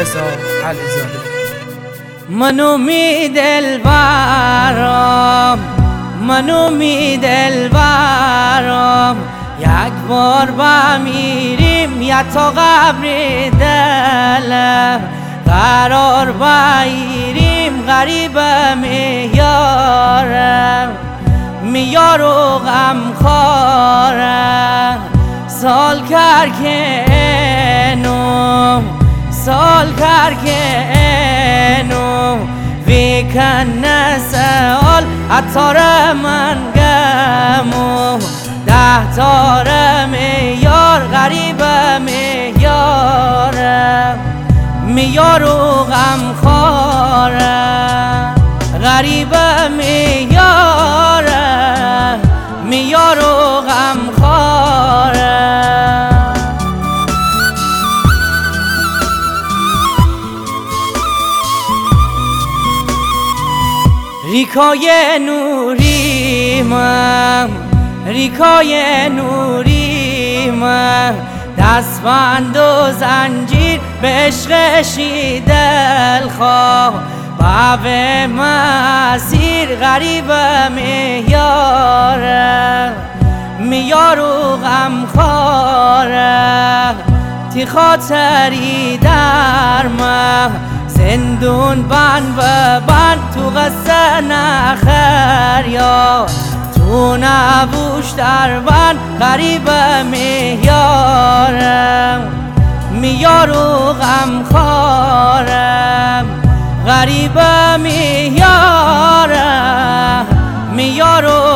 رضا علیزاده. منو می دلبرم، منو می دلبرم، یک بار بمیریم یا تا قبر دلم قرار بگیریم. غریبم یارم، میار و غم خورم، سال کر که نو، سال کر که نو ویکن سال اتار من گمو ده تارم یار غریبم یارم، میار و غم خورم، غریبم یارم، میار و غم خورم. ریکای نوری من، ریکای نوری من، دستبند و زنجیر به عشقشی دلخواه، باب مسیر غریبم یارم، میار و غم خورم. تی خاطری در من زندون بند و بند تو قصه نخر یا تو نبوش در بند غریبم یارم، میار و غم خورم، غریبم یارم، میار و